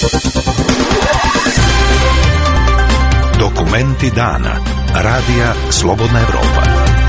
Dokumenti dana. Radija Slobodna Evropa.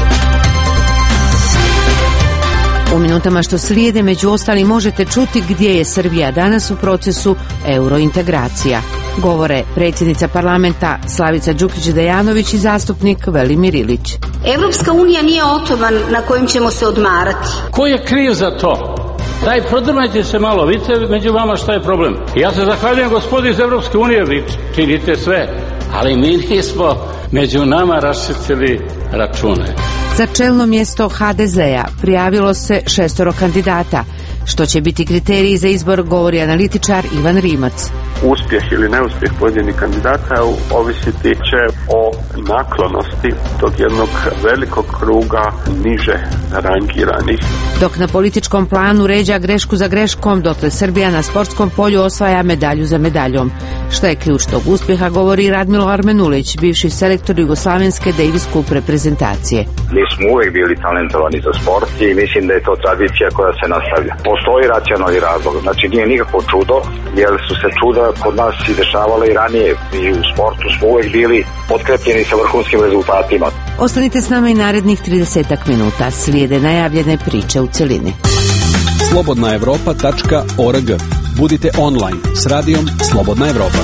U minutama što slijede, među ostalim, možete čuti gdje je Srbija danas u procesu eurointegracija. Govore predsjednica parlamenta Slavica Đukić-Dejanović i zastupnik Velimir Ilić. Evropska unija nije otoman na kojem ćemo se odmarati. Ko je kriv za to? Daj, prodrmajte se malo, vidite među vama šta je problem. Ja se zahvaljujem gospodi iz Evropske unije, vi činite sve, ali mi nismo među nama raščistili račune. Za čelno mjesto HDZ-a prijavilo se 6 kandidata. Što će biti kriteriji za izbor, govori analitičar Ivan Rimac. Uspjeh ili neuspjeh pojedinih kandidata ovisiti će o naklonosti tog jednog velikog kruga niže rangiranih. Dok na političkom planu ređa grešku za greškom, dotle Srbija na sportskom polju osvaja medalju za medaljom. Što je ključ tog uspjeha, govori Radmilo Armenulić, bivši selektor jugoslavenske Davis Cup reprezentacije. Mi smo uvijek bili talentovani za sport i mislim da je to tradicija koja se nastavlja. Postoji racionalni razlog, znači nije nikakvo čudo, jer su se čuda kod nas i dešavala i ranije. I u sportu smo uvijek bili potkrepljeni sa vrhunskim rezultatima. Ostanite s nama i narednih 30 minuta. Slijede najavljene priče u celini. slobodnaevropa.org. Budite online s radijom Slobodna Evropa.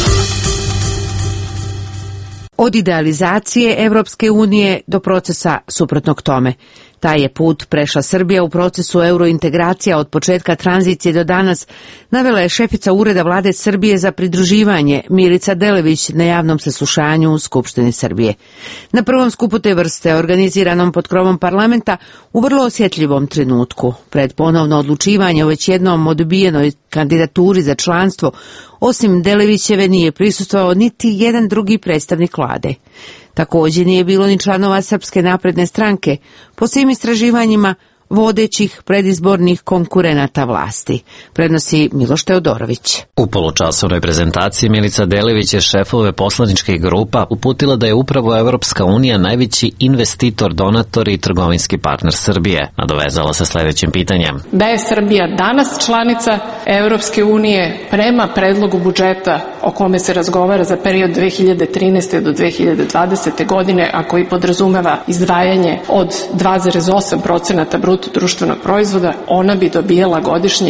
Od idealizacije Evropske unije do procesa suprotnog tome. Taj je put prešla Srbija u procesu eurointegracija od početka tranzicije do danas, navela je šefica Ureda vlade Srbije za pridruživanje Milica Delević na javnom saslušanju u Skupštini Srbije. Na prvom skupu te vrste, organiziranom pod krovom parlamenta, u vrlo osjetljivom trenutku, pred ponovno odlučivanje o već jednom odbijenoj kandidaturi za članstvo, osim Delevićeve nije prisustvovao niti jedan drugi predstavnik vlade. Također nije bilo ni članova Srpske napredne stranke, po svim istraživanjima vodećih predizbornih konkurenata vlasti, prenosi Miloš Teodorović. U polučasovnoj prezentaciji Milica Delević je šefove poslaničkih grupa uputila da je upravo Evropska unija najveći investitor, donator i trgovinski partner Srbije. Nadovezala se sljedećim pitanjem. Da je Srbija danas članica Evropske unije prema predlogu budžeta o kome se razgovara za period 2013. do 2020. godine, a koji podrazumeva izdvajanje od 2,8% bruto društvenog proizvoda, ona bi dobijala godišnje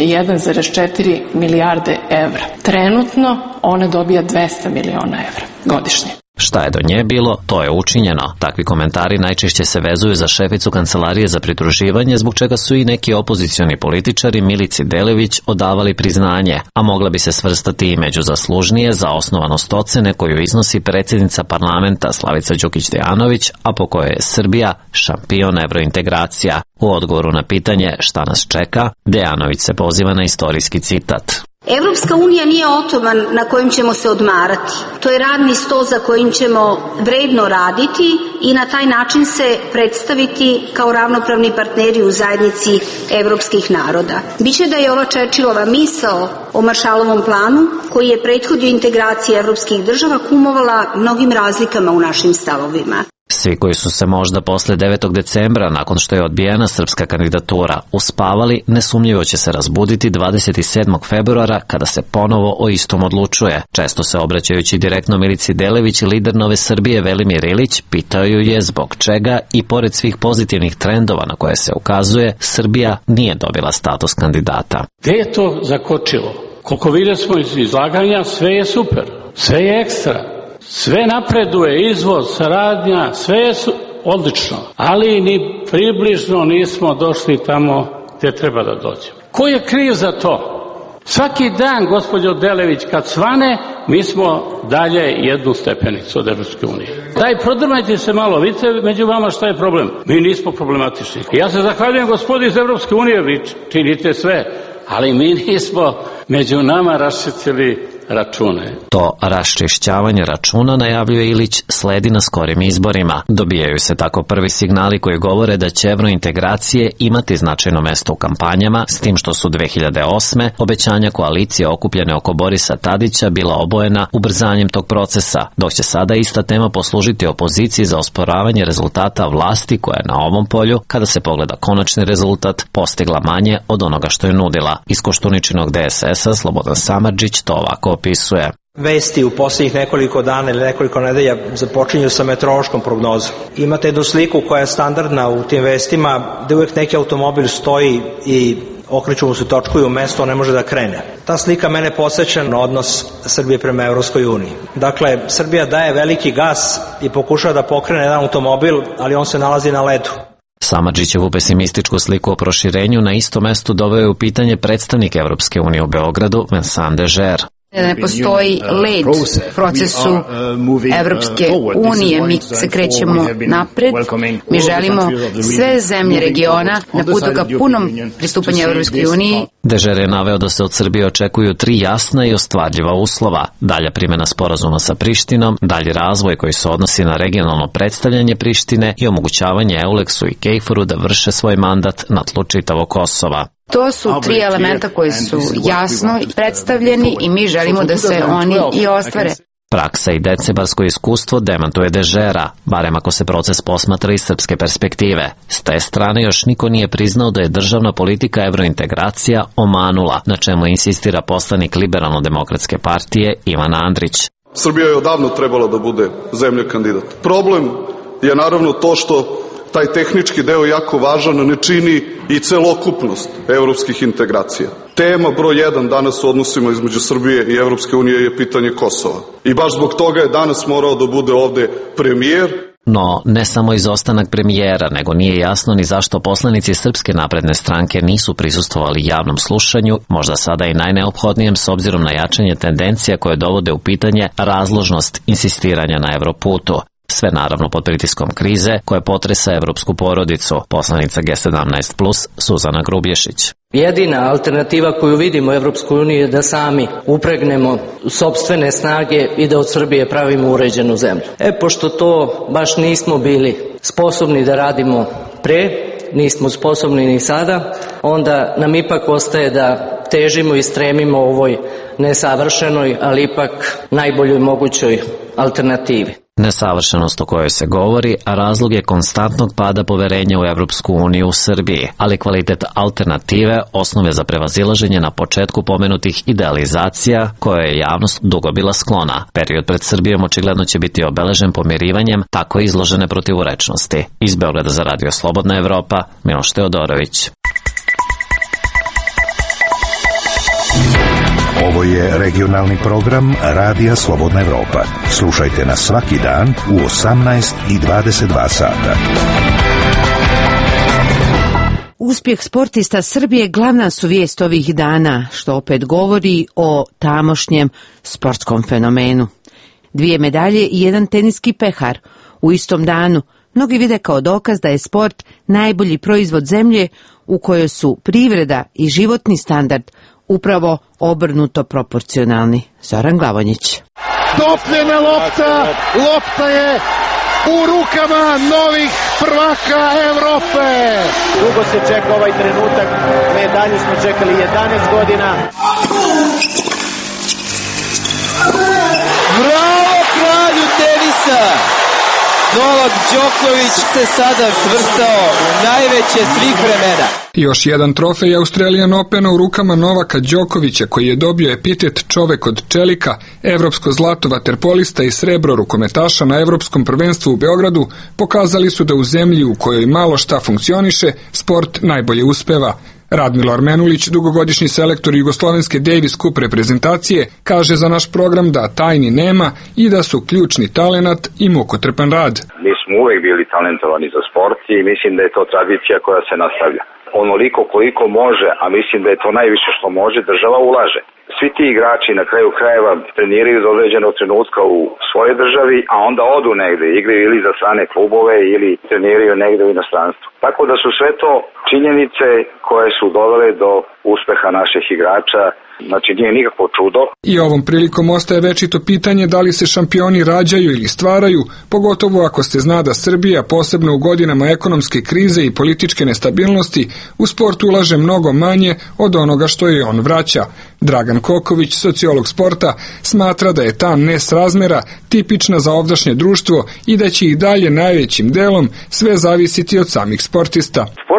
1,4 milijarde evra. Trenutno ona dobija 200 miliona evra godišnje. Šta je do nje bilo, to je učinjeno. Takvi komentari najčešće se vezuju za šeficu Kancelarije za pridruživanje, zbog čega su i neki opozicioni političari Milici Delević odavali priznanje, a mogla bi se svrstati i među zaslužnije za osnovanost ocene koju iznosi predsjednica parlamenta Slavica Đukić-Dejanović, a po kojoj je Srbija šampion evrointegracija. U odgovoru na pitanje šta nas čeka, Dejanović se poziva na istorijski citat. Evropska unija nije otoman na kojem ćemo se odmarati. To je radni sto za kojim ćemo vredno raditi i na taj način se predstaviti kao ravnopravni partneri u zajednici evropskih naroda. Biće da je ova Čerčilova misao o Maršalovom planu, koji je prethodio integraciji evropskih država, kumovala mnogim razlikama u našim stavovima. Svi koji su se možda posle 9. decembra, nakon što je odbijena srpska kandidatura, uspavali, nesumnjivo će se razbuditi 27. februara kada se ponovo o istom odlučuje. Često se obraćajući direktno Milici Delević, lider Nove Srbije Velimir Ilić pitaju je zbog čega i pored svih pozitivnih trendova na koje se ukazuje, Srbija nije dobila status kandidata. Gde je to zakočilo? Koliko vidjeli smo iz izlaganja, sve je super, sve je ekstra. Sve napreduje, izvoz, saradnja, sve je odlično, ali ni približno nismo došli tamo gdje treba da dođemo. Ko je kriv za to? Svaki dan, gospođo Delević, kad svane, mi smo dalje jednu stepenicu od Evropske unije. Daj, prodrmajte se malo, vidite među vama šta je problem. Mi nismo problematični. Ja se zahvaljujem gospodi iz Evropske unije, vi činite sve, ali mi nismo među nama raščistili račune. To raščišćavanje računa, najavljuje Ilić, sledi na skorim izborima. Dobijaju se tako prvi signali koji govore da će evrointegracije imati značajno mesto u kampanjama, s tim što su 2008. obećanja koalicije okupljene oko Borisa Tadića bila obojena ubrzanjem tog procesa, dok će sada ista tema poslužiti opoziciji za osporavanje rezultata vlasti koja je na ovom polju, kada se pogleda konačni rezultat, postigla manje od onoga što je nudila. Iz Koštuničinog DSS-a Slobodan Samardžić to ovako opisuje. Vesti u posljednjih nekoliko dana ili nekoliko nedelja započinju sa meteorološkom prognozom. Imate jednu sliku koja je standardna u tim vestima, da uvijek neki automobil stoji i okreću mu se točku i u mesto on ne može da krene. Ta slika mene podsjeća na odnos Srbije prema Evropskoj uniji. Dakle, Srbija daje veliki gas i pokušava da pokrene jedan automobil, ali on se nalazi na ledu. Samardžićevu pesimističku sliku o proširenju na isto mestu doveo je u pitanje predstavnik Evropske unije u Beogradu, Vincent Dežer. Ne postoji led u procesu Evropske unije, mi se krećemo napred, mi želimo sve zemlje regiona na putu ka punom pristupanju Evropskoj uniji. Dežer je naveo da se od Srbije očekuju 3 jasna i ostvarljiva uslova: dalja primjena sporazuma sa Prištinom, dalji razvoj koji se odnosi na regionalno predstavljanje Prištine i omogućavanje Euleksu i Kejforu da vrše svoj mandat na tlu čitavog Kosova. To su 3 elementa koji su jasno predstavljeni i mi želimo da se oni i ostvare. Praksa i decebarsko iskustvo demantuje Dežera, barem ako se proces posmatra iz srpske perspektive. S te strane još niko nije priznao da je državna politika evrointegracija omanula, na čemu insistira poslanik Liberalno-demokratske partije Ivan Andrić. Srbija je odavno trebala da bude zemlja kandidat. Problem je naravno to što taj tehnički deo jako važan ne čini i celokupnost evropskih integracija. Tema broj 1 danas u odnosima između Srbije i Evropske unije je pitanje Kosova. I baš zbog toga je danas morao da bude ovde premijer. No, ne samo izostanak premijera, nego nije jasno ni zašto poslanici Srpske napredne stranke nisu prisustvovali javnom slušanju, možda sada i najneophodnijem s obzirom na jačanje tendencija koje dovode u pitanje razložnost insistiranja na Evroputu. Sve naravno pod pritiskom krize koje potresa evropsku porodicu, poslanica G17+, Suzana Grubješić. Jedina alternativa koju vidimo u Evropskoj uniji je da sami upregnemo sopstvene snage i da od Srbije pravimo uređenu zemlju. Pošto to baš nismo bili sposobni da radimo pre, nismo sposobni ni sada, onda nam ipak ostaje da težimo i stremimo ovoj nesavršenoj, ali ipak najboljoj mogućoj alternativi. Nesavršenost o kojoj se govori, a razlog je konstantnog pada poverenja u Evropsku uniju u Srbiji, ali kvalitet alternative osnove za prevazilaženje na početku pomenutih idealizacija koje je javnost dugo bila sklona. Period pred Srbijom očigledno će biti obeležen pomirivanjem tako izložene protivurečnosti. Iz Beograda za Radio Slobodna Evropa, Miloš Teodorović. Ovo je regionalni program Radija Slobodna Evropa. Slušajte nas svaki dan u 18 i 22 sata. Uspjeh sportista Srbije glavna su vijest ovih dana, što opet govori o tamošnjem sportskom fenomenu. 2 medalje i 1 teniski pehar u istom danu. Mnogi vide kao dokaz da je sport najbolji proizvod zemlje u kojoj su privreda i životni standard upravo obrnuto proporcionalni. Zoran Glavonjić. Topljena lopta, lopta je u rukama novih prvaka Evrope. Dugo se čeka ovaj trenutak, medalju smo čekali 11 godina. Bravo kralju tenisa! Novak Đoković se sada svrstao u najveće svih vremena. Još jedan trofej Australian Opena u rukama Novaka Đokovića, koji je dobio epitet čovek od čelika, evropsko zlato vaterpolista i srebro rukometaša na evropskom prvenstvu u Beogradu, pokazali su da u zemlji u kojoj malo šta funkcioniše, sport najbolje uspeva. Radmilo Armenulić, dugogodišnji selektor jugoslovenske Davis Cup reprezentacije, kaže za naš program da tajni nema i da su ključni talenat i mukotrpan rad. Mi smo uvek bili talentovani za sport i mislim da je to tradicija koja se nastavlja. Onoliko koliko može, a mislim da je to najviše što može, država ulaže. Svi ti igrači na kraju krajeva treniraju za određenog trenutka u svojoj državi, a onda odu negde, igraju ili za strane klubove ili treniraju negde u inostranstvu. Tako da su sve to činjenice koje su dovele do uspeha naših igrača. Znači nije nikakvo čudo. I ovom prilikom ostaje večito pitanje da li se šampioni rađaju ili stvaraju, pogotovo ako se zna da Srbija, posebno u godinama ekonomske krize i političke nestabilnosti, u sport ulaže mnogo manje od onoga što je on vraća. Dragan Koković, sociolog sporta, smatra da je ta nesrazmera tipična za ovdašnje društvo i da će i dalje najvećim delom sve zavisiti od samih sportista. Sportisti su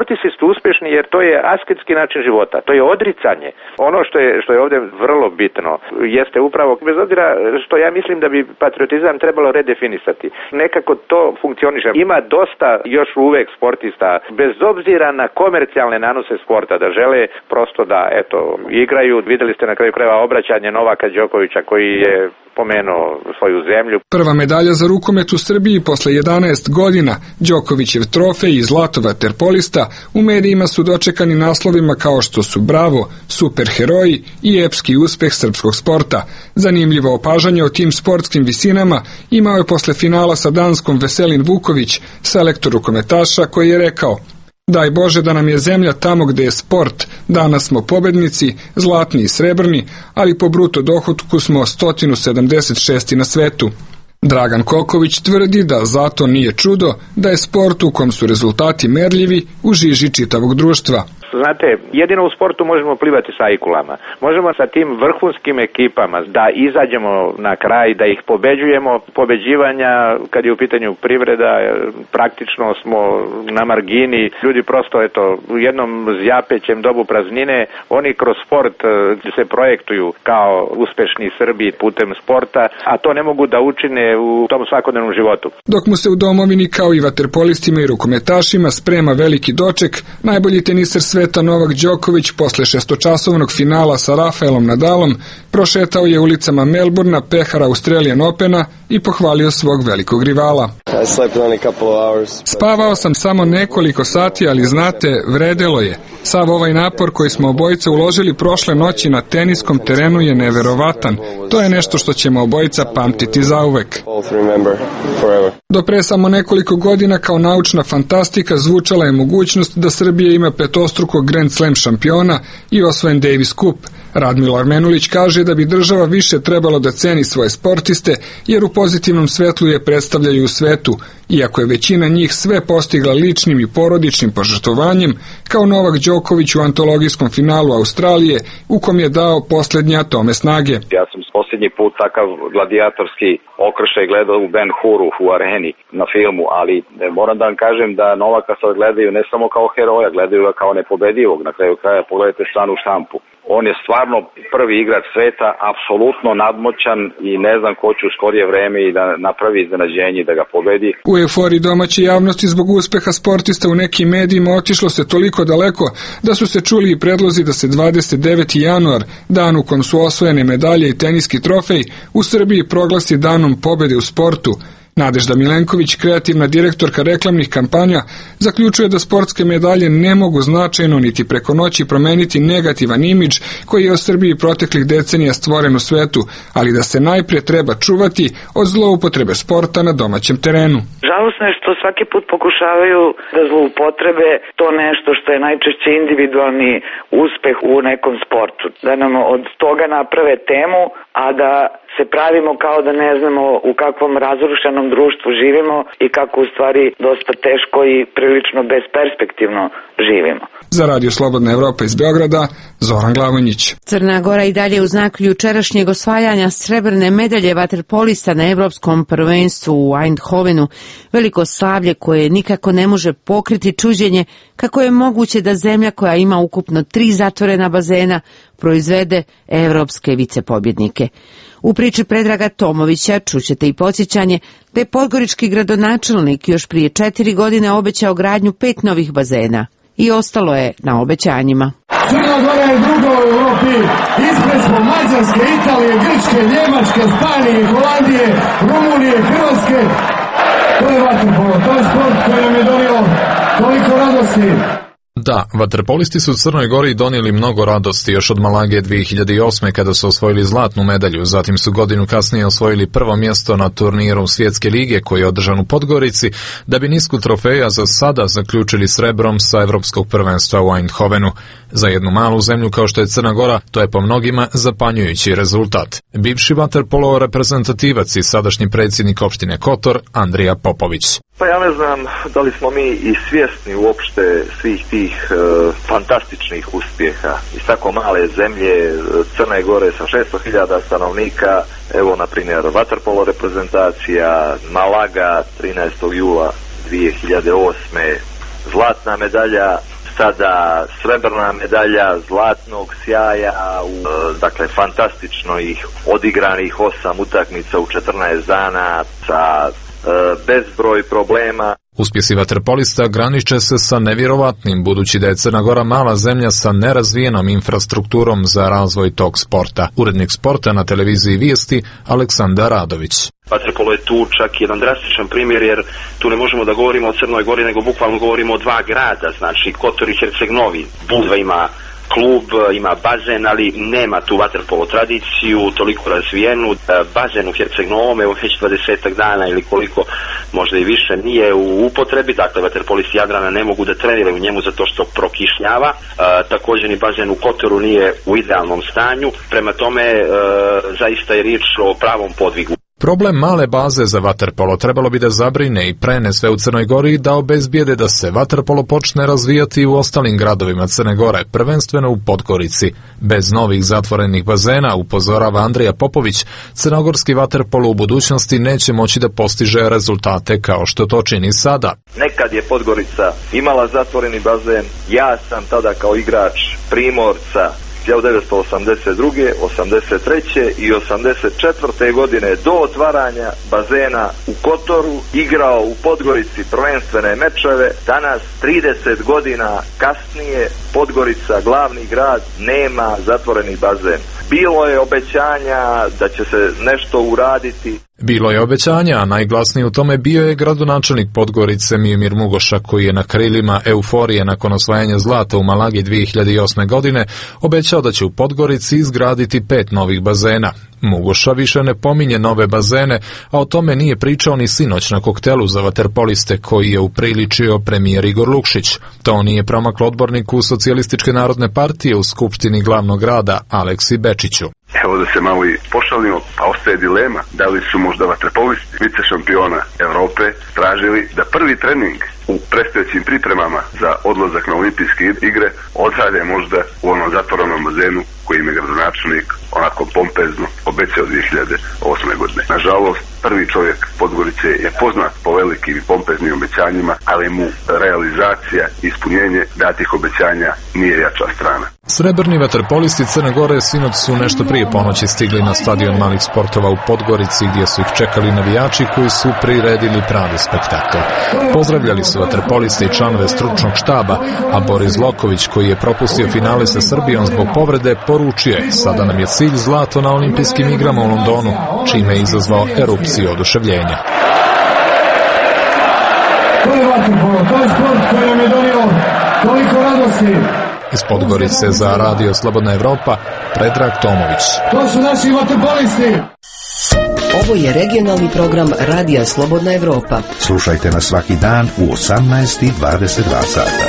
uspješni jer to je asketski način života, to je odricanje. Ono što je ovdje vrlo bitno jeste upravo, bez obzira što ja mislim da bi patriotizam trebalo redefinisati. Nekako to funkcioniše. Ima dosta još uvek sportista, bez obzira na komercijalne nanose sporta, da žele prosto da igraju. Videli ste na kraju krajeva obraćanje Novaka Đokovića koji je pomenuo svoju zemlju. Prva medalja za rukomet u Srbiji posle 11 godina, Đokovićev trofej i zlato vaterpolista, u medijima su dočekani naslovima kao što su Bravo, Superheroji i epski uspeh srpskog sporta. Zanimljivo opažanje o tim sportskim visinama imao je posle finala sa Danskom Veselin Vuković, selektor rukometaša, koji je rekao: "Daj Bože da nam je zemlja tamo gde je sport, danas smo pobednici, zlatni i srebrni, ali po bruto dohotku smo 176. na svetu." Dragan Koković tvrdi da zato nije čudo da je sport u kom su rezultati merljivi u žiži čitavog društva. Znate, jedino u sportu možemo plivati sa ajkulama. Možemo sa tim vrhunskim ekipama da izađemo na kraj, da ih pobeđujemo. Pobeđivanja, kad je u pitanju privreda, praktično smo na margini. Ljudi prosto, u jednom zjapećem dobu praznine, oni kroz sport se projektuju kao uspešni Srbi putem sporta, a to ne mogu da učine u tom svakodnevnom životu. Dok mu se u domovini, kao i vaterpolistima i rukometašima, sprema veliki doček, najbolji teniser sveta Novak Đoković posle šestočasovnog finala sa Rafaelom Nadalom prošetao je ulicama Melbourna, pehara Australian Opena i pohvalio svog velikog rivala. Spavao sam samo nekoliko sati, ali znate, vredelo je. Sav ovaj napor koji smo obojica uložili prošle noći na teniskom terenu je neverovatan. To je nešto što ćemo obojica pamtiti zauvek. Do pre samo nekoliko godina kao naučna fantastika zvučala je mogućnost da Srbija ima petostrukog Grand Slam šampiona i osvojen Davis Cup. Radmilo Armenulić kaže da bi država više trebalo da ceni svoje sportiste, jer u pozitivnom svetlu je predstavljaju u svetu, iako je većina njih sve postigla ličnim i porodičnim požrtvovanjem, kao Novak Đoković u antologijskom finalu Australije, u kom je dao poslednje atome snage. Ja sam posljednji put takav gladijatorski okršaj gledao u Ben Huru u areni na filmu, ali moram da vam kažem da Novaka sad gledaju ne samo kao heroja, gledaju ga kao nepobedivog. Na kraju kraja pogledajte stranu štampu. On je stvarno prvi igrač sveta, apsolutno nadmoćan i ne znam ko će u skorije vreme i da napravi iznenađenje i da ga pobedi. U euforiji domaće javnosti zbog uspeha sportista u nekim medijima otišlo se toliko daleko da su se čuli i predlozi da se 29. januar, dan u kom su osvojene medalje i teniski trofej, u Srbiji proglasi danom pobede u sportu. Nadežda Milenković, kreativna direktorka reklamnih kampanja, zaključuje da sportske medalje ne mogu značajno niti preko noći promeniti negativan imidž koji je o Srbiji proteklih decenija stvoren u svetu, ali da se najprije treba čuvati od zloupotrebe sporta na domaćem terenu. Žalosno je što svaki put pokušavaju da zloupotrebe to nešto što je najčešće individualni uspeh u nekom sportu. Da nam od toga naprave temu, a da se pravimo kao da ne znamo u kakvom razrušenom društvu živimo i kako u stvari dosta teško i prilično besperspektivno živimo. Za Radio Slobodna Evropa iz Beograda, Zoran Glavonjić. Crna Gora i dalje u znak jučerašnjeg osvajanja srebrne medalje vaterpolista na Evropskom prvenstvu u Eindhovenu, veliko slavlje koje nikako ne može pokriti čuđenje kako je moguće da zemlja koja ima ukupno 3 zatvorena bazena proizvede evropske vicepobjednike. U priči Predraga Tomovića čućete i podsjećanje da je podgorički gradonačelnik još prije 4 godine obećao gradnju 5 novih bazena i ostalo je na obećanjima. Crna Gora je druga u Evropi, ispred smo Mađarske, Italije, Grčke, Njemačke, Španije, Holandije, Rumunije, Hrvatske. To je vaterpolo, to je sport koji nam je donio toliko radosti. Da, vaterpolisti su u Crnoj Gori donijeli mnogo radosti još od Malage 2008. kada su osvojili zlatnu medalju, zatim su godinu kasnije osvojili prvo mjesto na turniru Svjetske lige koji je održan u Podgorici, da bi nisku trofeja za sada zaključili srebrom sa Evropskog prvenstva u Eindhovenu. Za jednu malu zemlju kao što je Crna Gora, to je po mnogima zapanjujući rezultat. Bivši vaterpolo reprezentativac i sadašnji predsjednik opštine Kotor, Andrija Popović. Pa ja ne znam da li smo mi i svjesni uopšte svih tih fantastičnih uspjeha iz tako male zemlje Crne Gore sa 600.000 stanovnika. Evo, na primjer, vaterpolo reprezentacija Malaga 13. jula 2008. Zlatna medalja, sada srebrna medalja, zlatnog sjaja, dakle fantastično ih odigranih 8 utakmica u 14 dana sa bezbroj problema. Uspjesi vaterpolista graniče se sa nevjerovatnim, budući da je Crna Gora mala zemlja sa nerazvijenom infrastrukturom za razvoj tog sporta. Urednik sporta na televiziji Vijesti Aleksandar Radović. Vaterpolo je tu čak jedan drastičan primjer, jer tu ne možemo da govorimo o Crnoj Gori, nego bukvalno govorimo o dva grada, znači Kotor i Herceg Novi. Budva ima klub, ima bazen, ali nema tu vaterpolo tradiciju toliko razvijenu. Bazen u Herceg Novome već 20 dana ili koliko, možda i više, nije u upotrebi. Dakle, vaterpolisti Jadrana ne mogu da treniraju u njemu zato što prokišnjava. Također ni bazen u Kotoru nije u idealnom stanju. Prema tome, zaista je riječ o pravom podvigu. Problem male baze za vaterpolo trebalo bi da zabrine i prene sve u Crnoj Gori i da obezbijede da se vaterpolo počne razvijati u ostalim gradovima Crne Gore, prvenstveno u Podgorici. Bez novih zatvorenih bazena, upozorava Andrija Popović, crnogorski vaterpolo u budućnosti neće moći da postiže rezultate kao što to čini sada. Nekad je Podgorica imala zatvoreni bazen, ja sam tada kao igrač Primorca 1982., 83. i 84. godine do otvaranja bazena u Kotoru igrao u Podgorici prvenstvene mečeve. Danas, 30 godina kasnije, Podgorica, glavni grad, nema zatvoreni bazen. Bilo je obećanja da će se nešto uraditi. Bilo je obećanja, a najglasniji u tome bio je gradonačelnik Podgorice Miomir Mugoša, koji je na krilima euforije nakon osvajanja zlata u Malagi 2008. godine obećao da će u Podgorici izgraditi 5 novih bazena. Mugoša više ne pominje nove bazene, a o tome nije pričao ni sinoć na koktelu za vaterpoliste koji je upriličio premijer Igor Lukšić. To nije promaklo odborniku Socijalističke narodne partije u Skupštini glavnog grada Aleksi Bečiću. Evo da se malo i pošalimo, pa ostaje dilema da li su možda vaterpolisti vice šampiona Europe tražili da prvi trening u predstojećim pripremama za odlazak na olimpijske igre odrade možda u onom zatvorenom bazenu koji im je gradonačelnik onako pompezno obećao 2008. godine. Nažalost, prvi čovjek Podgorice je poznat po velikim i pompeznim obećanjima, ali mu realizacija i ispunjenje datih obećanja nije jača strana. Srebrni vaterpolisti Crne Gore sinoć su nešto prije ponoći stigli na stadion malih sportova u Podgorici, gdje su ih čekali navijači koji su priredili pravi spektakl. Pozdravljali su vaterpoliste i članove stručnog štaba, a Boris Loković, koji je propustio finale sa Srbijom zbog povrede, poručio je: sada nam je cilj zlato na olimpijskim igrama u Londonu, čime je izazvao erupciju oduševljenja. To je vaterpolo, to je sport koji nam je donio toliko radosti. Iz Podgorice za Radio Slobodna Evropa, Predrag Tomović. To su naši vaterpolisti. Ovo je regionalni program Radija Slobodna Evropa. Slušajte nas svaki dan u 18:22 sata.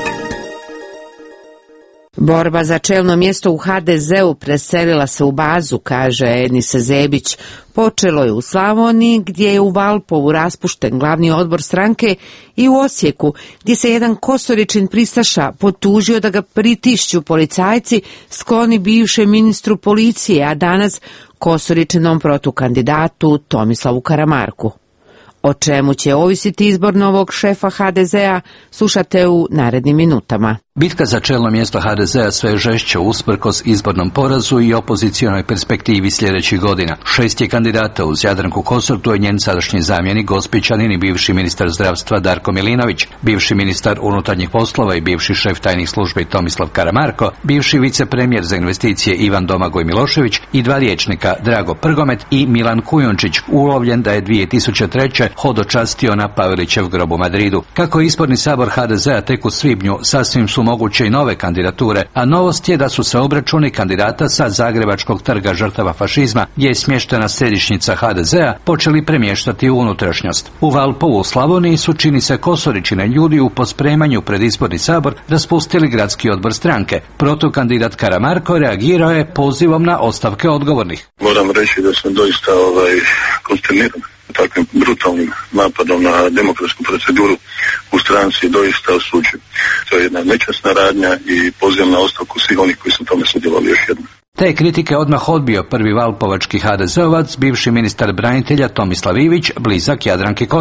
Borba za čelno mjesto u HDZ-u preselila se u bazu, kaže Enisa Zebić. Počelo je u Slavoniji, gdje je u Valpovu raspušten glavni odbor stranke, i u Osijeku, gdje se jedan Kosoričin pristaša potužio da ga pritišću policajci skloni bivšem ministru policije, a danas Kosoričinom protukandidatu Tomislavu Karamarku. O čemu će ovisiti izbor novog šefa HDZ-a, slušate u narednim minutama. Bitka za čelno mjesto HDZ-a sve žešće usprkos izbornom porazu i opozicionoj perspektivi sljedećih godina. 6 je kandidata uz Jadranku Kosor, tu je njen sadašnji zamjenik Gospićanin i bivši ministar zdravstva Darko Milinović, bivši ministar unutarnjih poslova i bivši šef tajnih službi Tomislav Karamarko, bivši vicepremijer za investicije Ivan Domagoj Milošević i 2 liječnika Drago Prgomet i Milan Kujundžić, ulovljen da je 2003. hodočastio na Pavelićev grob u Madridu. Kako je izborni sabor HDZ-a tek u svibnju, sasvim su moguće i nove kandidature, a novost je da su se obračuni kandidata sa Zagrebačkog trga žrtava fašizma, gdje je smještena središnjica HDZ-a, počeli premještati u unutrašnjost. U Valpovu u Slavoniji su, čini se, Kosoričine ljudi u pospremanju pred izborni sabor raspustili gradski odbor stranke. Protukandidat Karamarko reagirao je pozivom na ostavke odgovornih. Moram reći da sam doista konsterniran takvim brutalnim napadom na demokratsku proceduru u stranci, doista osuđujem. To je jedna nečasna radnja i pozivam na ostavku svih onih koji su tome sudjelovali još jednom. Te kritike odmah odbio prvi valpovački HDZ-ovac, bivši ministar branitelja Tomislav Ivić, blizak Jadranki Kosor.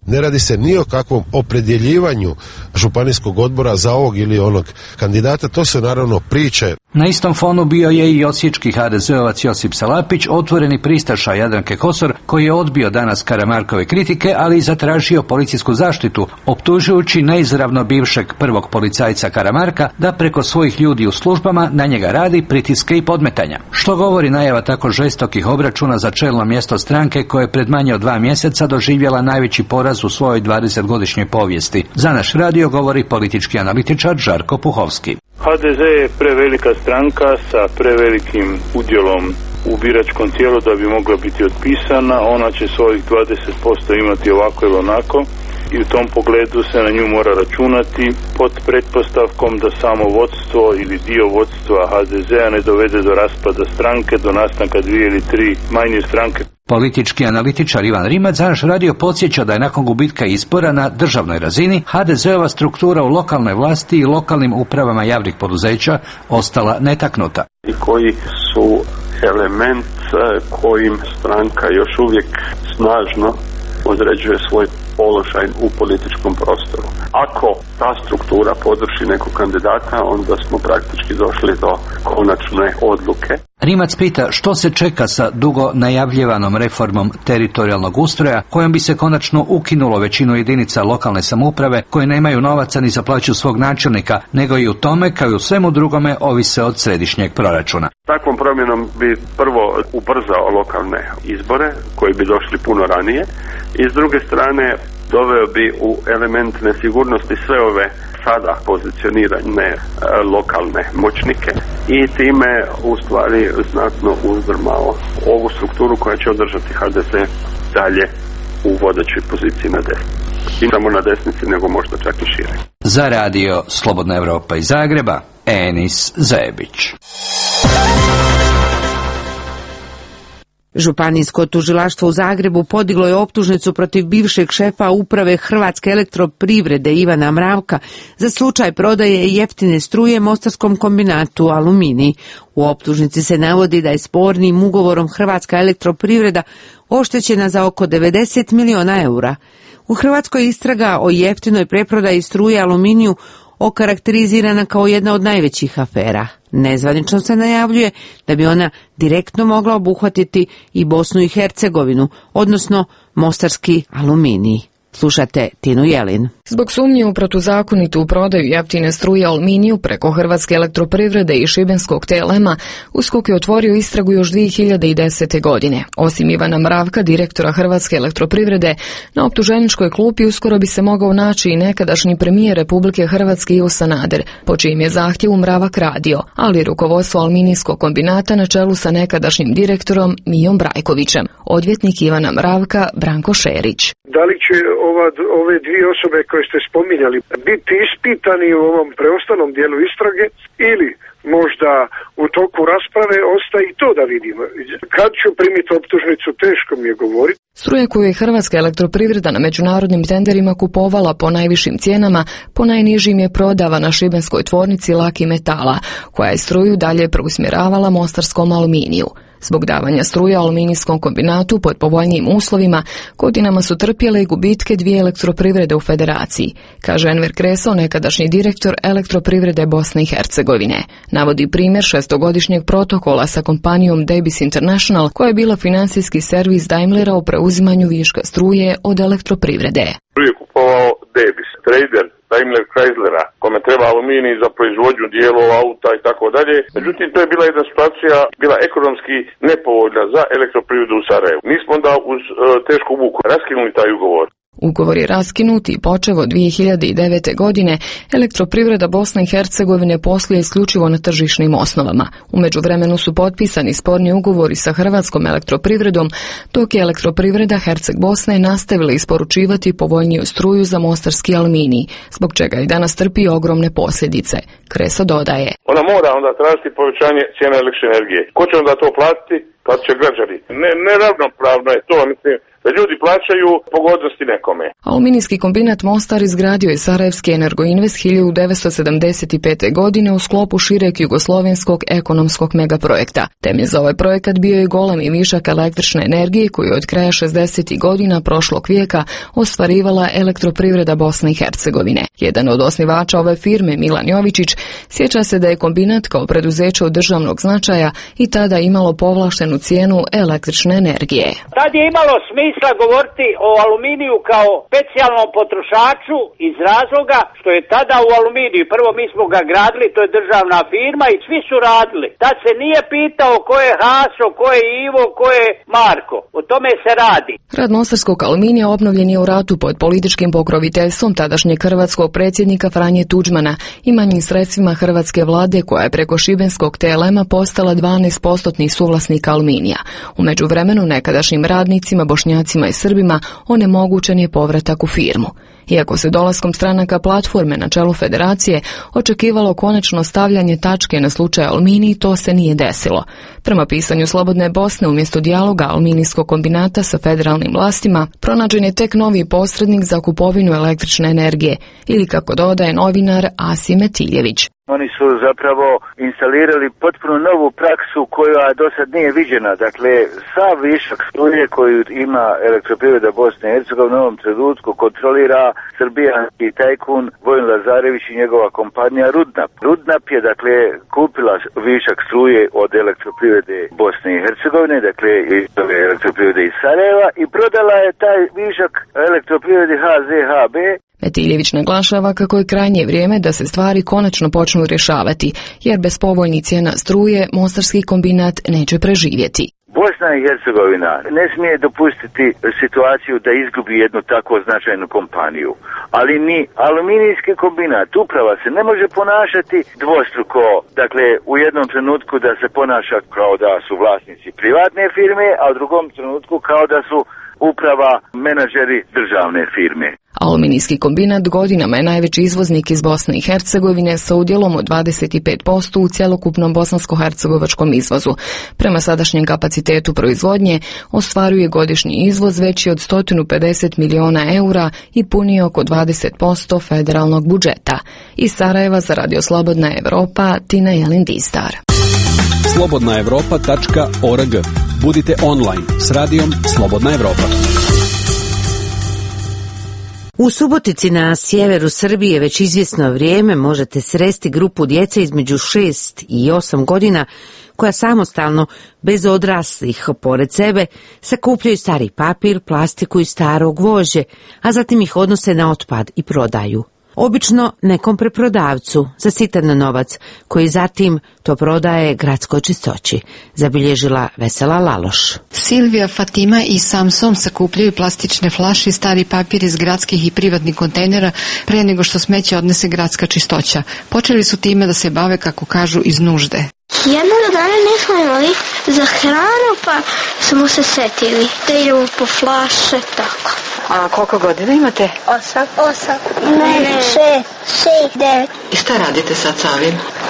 Ne radi se ni o kakvom opredjeljivanju županijskog odbora za ovog ili onog kandidata, to se naravno priče. Na istom fonu bio je i osječki HDZ-ovac Josip Salapić, otvoreni pristaša Jadranke Kosor, koji je odbio danas Karamarkove kritike, ali i zatražio policijsku zaštitu, optužujući neizravno bivšeg prvog policajca Karamarka da preko svojih ljudi u službama na njega radi pritiske i podmetanja. Što govori najava tako žestokih obračuna za čelno mjesto stranke koja je pred manje od 2 mjeseca doživjela najveći poraz u svojoj 20-godišnjoj povijesti. Za naš radio govori politički analitičar Žarko Puhovski. HDZ je prevelika stranka sa prevelikim udjelom u biračkom tijelu da bi mogla biti otpisana. Ona će svojih 20% imati ovako ili onako i u tom pogledu se na nju mora računati pod pretpostavkom da samo vodstvo ili dio vodstva HDZ-a ne dovede do raspada stranke, do nastanka 2 ili 3 manje stranke. Politički analitičar Ivan Rimac za naš radio podsjeća da je nakon gubitka izbora na državnoj razini HDZ-ova struktura u lokalnoj vlasti i lokalnim upravama javnih poduzeća ostala netaknuta. I koji su element kojim stranka još uvijek snažno određuje svoj položaj u političkom prostoru. Ako ta struktura podrži nekog kandidata, onda smo praktički došli do konačne odluke. Rimac pita što se čeka sa dugo najavljivanom reformom teritorijalnog ustroja kojom bi se konačno ukinulo većinu jedinica lokalne samouprave koje nemaju novaca ni za plaću svog načelnika, nego i u tome kao i u svemu drugome ovise od središnjeg proračuna. Takvom promjenom bi prvo ubrzao lokalne izbore koji bi došli puno ranije i s druge strane doveo bi u element nesigurnosti sve ove sada pozicionirane lokalne moćnike i time u stvari znatno uzdrmao ovu strukturu koja će održati HDZ dalje u vodećoj poziciji na desnici. I samo na desnici, nego možda čak i šire. Za radio Slobodna Evropa iz Zagreba, Enis Zebić. Županijsko tužilaštvo u Zagrebu podiglo je optužnicu protiv bivšeg šefa uprave Hrvatske elektroprivrede Ivana Mravka za slučaj prodaje jeftine struje mostarskom kombinatu Aluminij. U optužnici se navodi da je spornim ugovorom Hrvatska elektroprivreda oštećena za oko 90 miliona eura. U Hrvatskoj istraga o jeftinoj preprodaji struje Aluminiju okarakterizirana kao jedna od najvećih afera. Nezvanično se najavljuje da bi ona direktno mogla obuhvatiti i Bosnu i Hercegovinu, odnosno mostarski Aluminij. Slušate Tinu Jelin. Zbog sumnje u protuzakonitu prodaju jeftine struje Aluminiju preko Hrvatske elektroprivrede i šibenskog TLM-a, USKOK je otvorio istragu još 2010. godine. Osim Ivana Mravka, direktora Hrvatske elektroprivrede, na optuženičkoj klupi uskoro bi se mogao naći i nekadašnji premijer Republike Hrvatske Ivo Sanader, po čijim je zahtjevu Mravak radio, ali rukovodstvo aluminijskog kombinata na čelu sa nekadašnjim direktorom Mijom Brajkovićem. Odvjetnik Ivana Mravka Branko Šerić. Da li će ove dvije osobe koje ste spominjali biti ispitani u ovom preostalom dijelu istrage ili možda u toku rasprave ostaje i to da vidimo. Kad ću primiti optužnicu, teško mi je govoriti. Struje koju je Hrvatska elektroprivreda na međunarodnim tenderima kupovala po najvišim cijenama, po najnižim je prodavana šibenskoj tvornici Laki metala, koja je struju dalje preusmjeravala mostarskom Aluminiju. Zbog davanja struje aluminijskom kombinatu pod povoljnijim uslovima, godinama su trpjele i gubitke dvije elektroprivrede u federaciji, kaže Enver Kreso, nekadašnji direktor elektroprivrede Bosne i Hercegovine. Navodi primjer šestogodišnjeg protokola sa kompanijom Debis International, koja je bila financijski servis Daimlera o preuzimanju viška struje od elektroprivrede. Struje kupovao Debis, trader Daimler Chryslera, kome treba aluminij za proizvodnju dijelova auta i tako dalje. Međutim, to je bila jedna situacija, bila ekonomski nepovoljna za elektroprivredu u Sarajevu. Mi smo onda uz tešku muku raskinuli taj ugovor. Ugovor je raskinut i počev od 2009. godine elektroprivreda Bosne i Hercegovine posluje isključivo na tržišnim osnovama. U međuvremenu su potpisani sporni ugovori sa Hrvatskom elektroprivredom, dok je elektroprivreda Herceg Bosne nastavila isporučivati povoljniju struju za mostarski Aluminij, zbog čega i danas trpi ogromne posljedice. Kreso dodaje. Ona mora onda tražiti povećanje cijene električne energije. Ko će onda to platiti? Platit će građani. Neravnopravno je to, mislim, da ljudi plaćaju pogodnosti nekome. Aluminijski kombinat Mostar izgradio je Sarajevski Energoinvest 1975. godine u sklopu šireg jugoslovenskog ekonomskog megaprojekta. Temelj za ovaj projekat bio je golemi višak električne energije koju je od kraja 60. godina prošlog vijeka ostvarivala Elektroprivreda Bosne i Hercegovine. Jedan od osnivača ove firme, Milan Jovičić, sjeća se da je kombinat kao preduzeće od državnog značaja i tada imalo povlaštenu cijenu električne energije. Tad je imalo smisla govoriti o aluminiju kao specijalnom potrošaču iz razloga što je tada u aluminiju, prvo mi smo ga gradili, to je državna firma i svi su radili. Tad se nije pitao ko je Haso, ko je Ivo, ko je Marko. O tome se radi. Rad mostarskog aluminija obnovljen je u ratu pod političkim pokroviteljstvom tadašnjeg hrvatskog predsjednika Franje Tuđmana i manjim sredstvima hrvatske vlade koja je preko šibenskog TLM-a postala 12% suvlasnik aluminija. U međuvremenu nekadašnjim radnicima, Bošnjacima i Srbima onemogućen je povratak u firmu. Iako se dolaskom stranaka platforme na čelu federacije očekivalo konačno stavljanje tačke na slučaj Aluminij, to se nije desilo. Prema pisanju Slobodne Bosne, umjesto dijaloga aluminijskog kombinata sa federalnim vlastima, pronađen je tek novi posrednik za kupovinu električne energije, ili kako dodaje novinar Asim Metiljević. Oni su zapravo instalirali potpuno novu praksu koja do sad nije viđena. Dakle, sav višak struje koju ima Elektroprivreda Bosne i Hercegovine u ovom trenutku kontrolira srbijanski tajkun Vojin Lazarević i njegova kompanija Rudnap. Rudnap je, dakle, kupila višak struje od Elektroprivrede Bosne i Hercegovine, dakle, iz Elektroprivrede iz Sarajeva i prodala je taj višak Elektroprivredi HZHB. Metiljević naglašava kako je krajnje vrijeme da se stvari konačno počnu rješavati, jer bez povoljnih cijena struje mostarski kombinat neće preživjeti. Bosna i Hercegovina ne smije dopustiti situaciju da izgubi jednu tako značajnu kompaniju, ali ni aluminijski kombinat, uprava se ne može ponašati dvostruko, dakle u jednom trenutku da se ponaša kao da su vlasnici privatne firme, a u drugom trenutku kao da su uprava menadžeri državne firme. Aluminijski kombinat godinama je najveći izvoznik iz Bosne i Hercegovine sa udjelom od 25% u cjelokupnom bosansko-hercegovačkom izvozu. Prema sadašnjem kapacitetu proizvodnje ostvaruje godišnji izvoz veći od 150 milijuna eura i puni oko 20% federalnog budžeta. Iz Sarajeva za Radio Slobodna Evropa, Tina Jelin-Distar. slobodnaevropa.org. Budite online s radijom Slobodna Evropa. U Subotici na sjeveru Srbije već izvjesno vrijeme možete sresti grupu djece između 6 i 8 godina koja samostalno, bez odraslih pored sebe, sakupljaju stari papir, plastiku i staro gvožđe, a zatim ih odnose na otpad i prodaju. Obično nekom preprodavcu za sitan novac, koji zatim to prodaje gradskoj čistoći, zabilježila Vesela Laloš. Silvija, Fatima i Samson sakupljaju plastične flaše i stari papir iz gradskih i privatnih kontejnera pre nego što smeće odnese gradska čistoća. Počeli su time da se bave, kako kažu, iz nužde. Jednog dana nismo imali za hranu, pa smo se setili da idemo po flaše, tako. A koliko godina imate? 8. Ne, 6, 9. I šta radite sad sa ovim?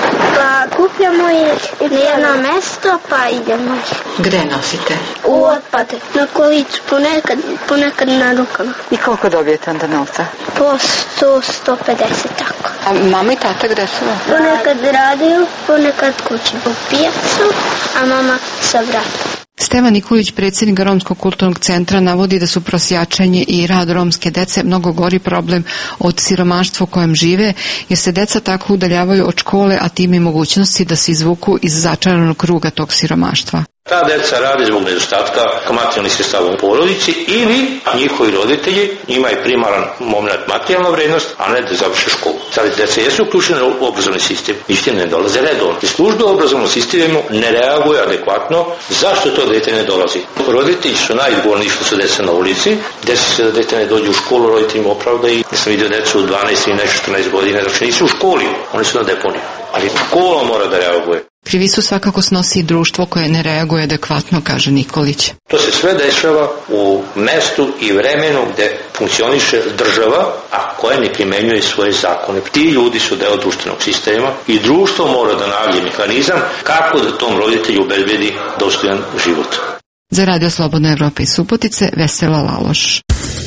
Pa kupljamo ih na jedno mesto, pa idemo ih. Gde nosite? U otpad, na kolicu, ponekad na rukama. I koliko dobijete onda novca? Po 100, 150, tako. A mama i tata gde su? Ponekad radiju, ponekad kući u pijacu, a mama sa bratom. Stevan Nikolić, predsjednik Romskog kulturnog centra, navodi da su prosjačenje i rad romske dece mnogo gori problem od siromaštva u kojem žive, jer se deca tako udaljavaju od škole, a time i mogućnosti da se izvuku iz začaranog kruga tog siromaštva. Ta deca rade zbog nedostatka materijalnih sredstava u porodici ili njihovi roditelji, njima je primaran moment materijalna vrednost, a ne da završe školu. Sada deca jesu uključene u obrazovni sistem, ništa ne dolaze redovno. I službe u obrazovnom sistemu ne reaguje adekvatno zašto to dete ne dolazi. Roditelji su najodgovorniji što su deca na ulici, desi se da dete ne dođe u školu, roditeljima opravda i ja sam vidio decu u 12 i nešto 14 godina, znači nisu u školi, oni su na deponiju. Ali škola mora da reaguje. Krivicu svakako snosi i društvo koje ne reaguje adekvatno, kaže Nikolić. To se sve dešava u mestu i vremenu gde funkcioniše država, a koja ne primenjuje svoje zakone. Ti ljudi su deo društvenog sistema i društvo mora da nađe mehanizam kako da tom roditelju obezbedi dostojan život. Za Radio Slobodna Evropa iz Subotice, Vesela Laloš.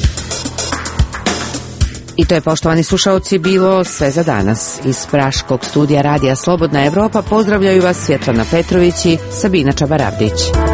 I to je, poštovani slušaoci, bilo sve za danas. Iz praškog studija Radija Slobodna Evropa pozdravljaju vas Svjetlana Petrović i Sabina Čabaravdić.